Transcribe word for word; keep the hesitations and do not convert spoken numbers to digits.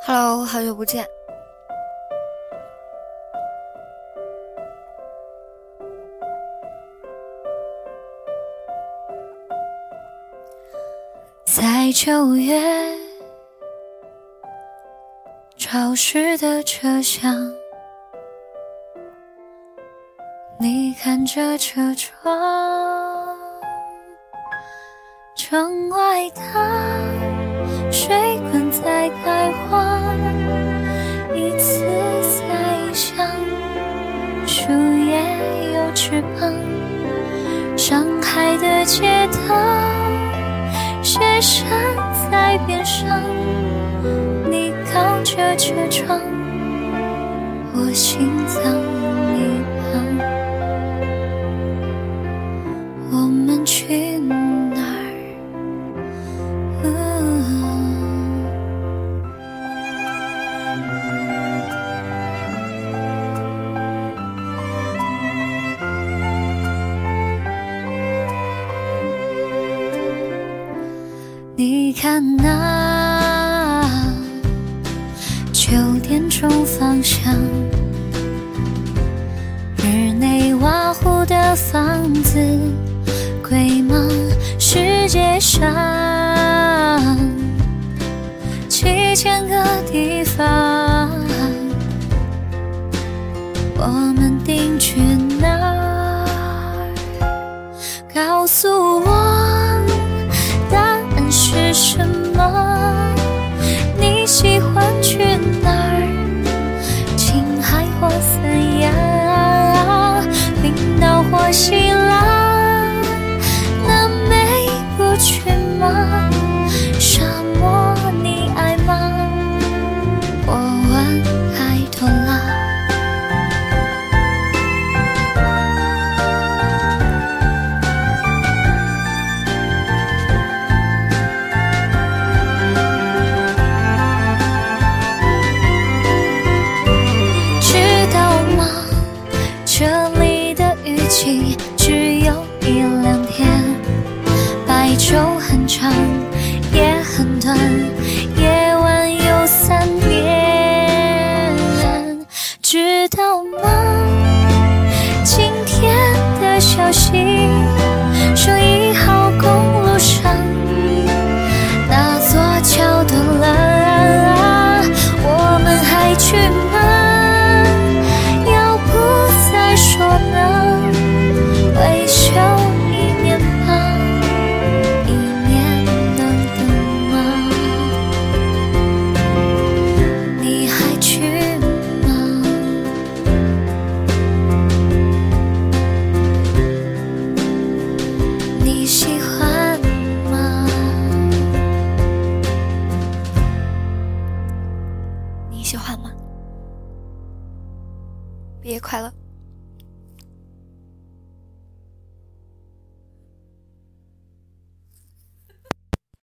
Hello， 好久不见。在九月潮湿的车厢，你看着车窗，窗外的水管在开花，一次再想，树叶有翅膀，上海的街道，雪山在边上，你靠着车窗，我心脏一旁，我们去哪儿？你看那九点钟方向，日内瓦湖的房子贵吗？世界上七千个地方，我们定居哪儿？告诉我答案是什么？你喜欢去哪儿？青海或三亚，冰岛或希腊，南美不去吗？沙漠你爱吗？我问爱多拉。这里的雨季只有一两天，白昼很长也很短，夜晚有三点，知道吗？今天的消息说一号公路上那座桥断了，我们还去吗？说呢，维修一年吧，一年能等吗？你还去吗？你喜欢吗？你喜欢吗？毕业快乐。